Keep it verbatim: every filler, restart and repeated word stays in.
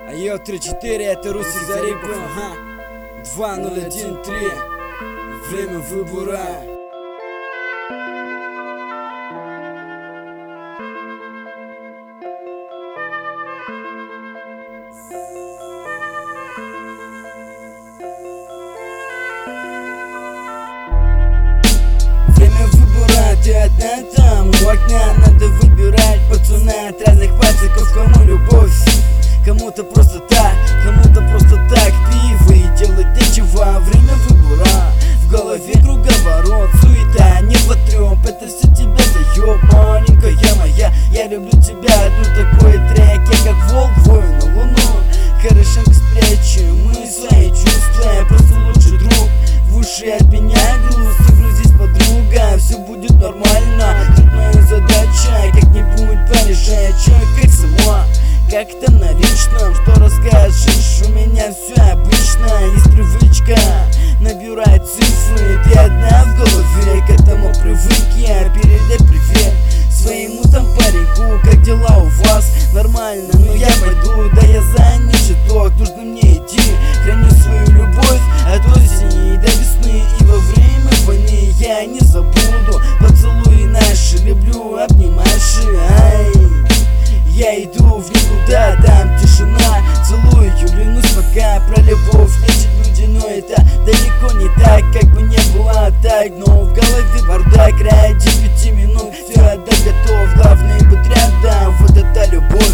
Айо, три-четыре, это Руси Зарипов, ага. два ноль один три. Время выбора. Время выбора, ты одна там у окна. Надо выбирать пацана от разных пациков. Кому любовь, кому-то просто так, кому-то просто так. Пиво и делать нечего, время выбора. В голове круговорот, суета, неботрёп. Это все тебя заёб, маленькая моя. Я люблю тебя, ну такой трек. Я как волк, вою на луну. Хорошенько спрячу мы свои чувства. Я просто лучший друг, в уши от меня груз. Загрузись, подруга, все будет нормально. Тут моя задача как-нибудь порешать. Чё, как само, как там на личном, что расскажешь? У меня все обычно, есть привычка набирать цифры. Ты одна в голове, к этому привык я. Передай привет своему там пареньку. Как дела у вас? Нормально, но я пойду. Да я занят чуток, нужно мне идти. Храни свою любовь от осени до весны. И во время войны я не забуду поцелуи наши, люблю обнимаши. Ай, я иду в никуда, там тишина. Целую, клянусь пока. Про любовь лечит люди, но это далеко не так. Как бы не было так, но в голове бардак. Ради пяти минут все отдать готов. Главное быть рядом, вот это любовь.